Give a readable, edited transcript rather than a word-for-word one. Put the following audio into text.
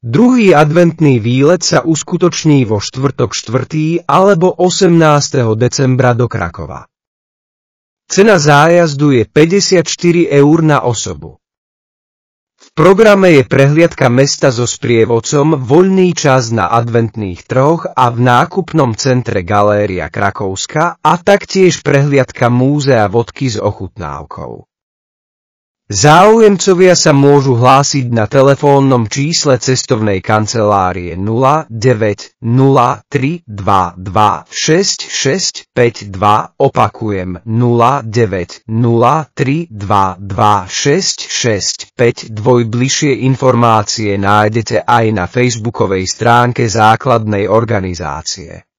Druhý adventný výlet sa uskutoční vo štvrtok 4. alebo 18. decembra do Krakova. Cena zájazdu je 54 eur na osobu. V programe je prehliadka mesta so sprievodcom, voľný čas na adventných trhoch a v nákupnom centre Galéria Krakovska a taktiež prehliadka múzea vodky s ochutnávkou. Záujemcovia sa môžu hlásiť na telefónnom čísle cestovnej kancelárie 09 03 22 66 52, opakujem 09 03 22 66 52. Bližšie informácie nájdete aj na facebookovej stránke základnej organizácie.